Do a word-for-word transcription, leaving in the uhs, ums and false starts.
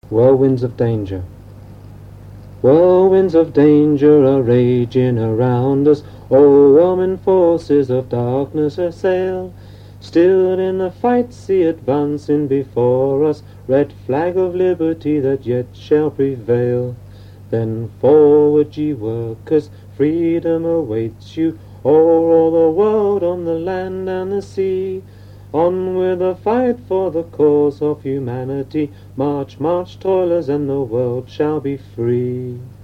Whirlwinds of danger. Whirlwinds of danger are raging around us, overwhelming forces of darkness assail. Still in the fight see advancing before us, red flag of liberty that yet shall prevail. Then forward ye workers, freedom awaits you, o'er all the world, on the land and the sea. On with the fight for the cause of humanity, march, march, toilers, and the world shall be free.